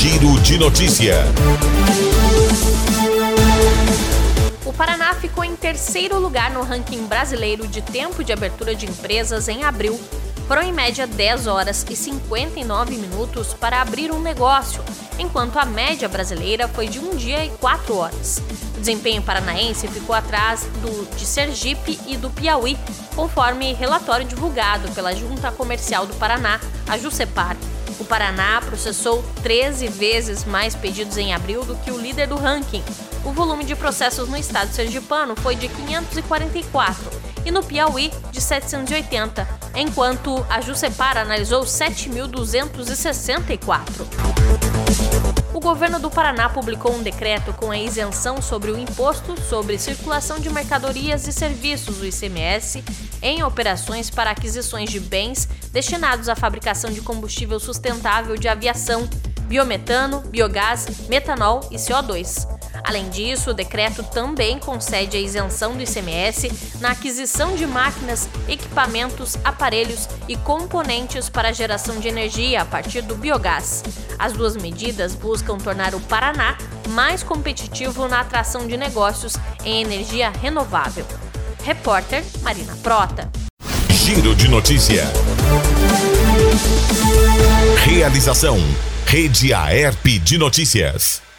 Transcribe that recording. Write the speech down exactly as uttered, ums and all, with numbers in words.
Giro de Notícia. O Paraná ficou em terceiro lugar no ranking brasileiro de tempo de abertura de empresas em abril. Foram em média dez horas e cinquenta e nove minutos para abrir um negócio, enquanto a média brasileira foi de um dia e quatro horas. O desempenho paranaense ficou atrás do de Sergipe e do Piauí, conforme relatório divulgado pela Junta Comercial do Paraná, a Jusepar. O Paraná processou treze vezes mais pedidos em abril do que o líder do ranking. O volume de processos no estado sergipano foi de quinhentos e quarenta e quatro e no Piauí de setecentos e oitenta, enquanto a Jusepar analisou sete mil duzentos e sessenta e quatro. O governo do Paraná publicou um decreto com a isenção sobre o Imposto sobre Circulação de Mercadorias e Serviços, o I C M S, em operações para aquisições de bens destinados à fabricação de combustível sustentável de aviação, biometano, biogás, metanol e C O dois. Além disso, o decreto também concede a isenção do I C M S na aquisição de máquinas, equipamentos, aparelhos e componentes para a geração de energia a partir do biogás. As duas medidas buscam tornar o Paraná mais competitivo na atração de negócios em energia renovável. Repórter Marina Prota. Giro de Notícia. Realização: Rede Aerp de Notícias.